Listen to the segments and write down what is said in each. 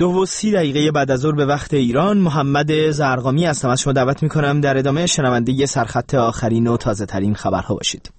2:30 بعد از ظهر به وقت ایران. محمد زرقامی هستم. از شما دعوت میکنم در ادامه شنونده سرخط آخرین و تازه ترین خبرها باشید.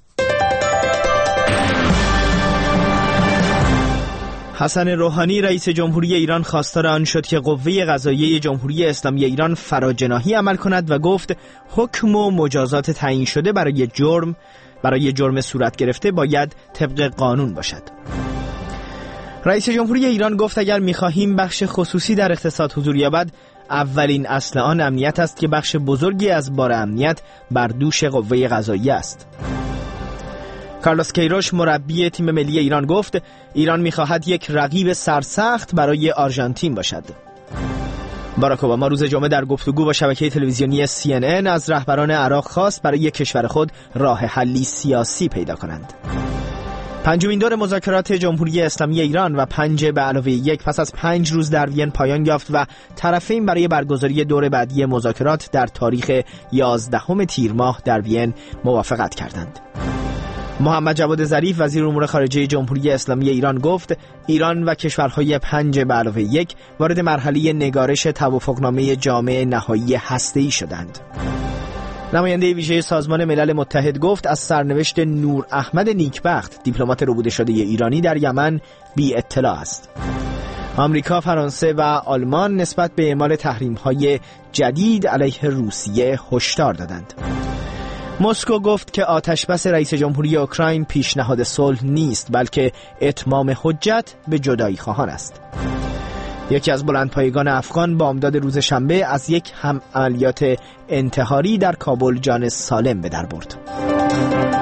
حسن روحانی رئیس جمهوری ایران خواستار آن شد که قوه قضاییه جمهوری اسلامی ایران فراجناحی عمل کند و گفت حکم و مجازات تعیین شده برای جرم صورت گرفته باید طبق قانون باشد. رئیس جمهوری ایران گفت اگر می‌خواهیم بخش خصوصی در اقتصاد حضور یابد، اولین اصل آن امنیت است که بخش بزرگی از بار امنیت بر دوش قوه قضاییه است. کارلوس کیروش مربی تیم ملی ایران گفت ایران می‌خواهد یک رقیب سرسخت برای آرژانتین باشد. باراک اوباما روز جمعه در گفتگو با شبکه تلویزیونی CNN از رهبران عراق خواست برای کشور خود راه حلی سیاسی پیدا کنند. پنجمین دور مذاکرات جمهوری اسلامی ایران و 5+1 پس از 5 روز در وین پایان یافت و طرفین برای برگزاری دور بعدی مذاکرات در تاریخ 11 تیر ماه در وین موافقت کردند. محمد جواد ظریف وزیر امور خارجه جمهوری اسلامی ایران گفت ایران و کشورهای 5+1 وارد مرحله نگارش توافقنامه جامع نهایی هسته‌ای شدند. نماینده ویژه سازمان ملل متحد گفت از سرنوشت نور احمد نیکبخت دیپلمات ربوده شده ایرانی در یمن بی اطلاع است. آمریکا، فرانسه و آلمان نسبت به اعمال تحریم‌های جدید علیه روسیه هشدار دادند. مسکو گفت که آتشبس رئیس جمهوری اوکراین پیشنهاد صلح نیست بلکه اتمام حجت به جدایی خواهان است. یکی از بلندپایگان افغان بامداد روز شنبه از یک عملیات انتحاری در کابل جان سالم به در برد.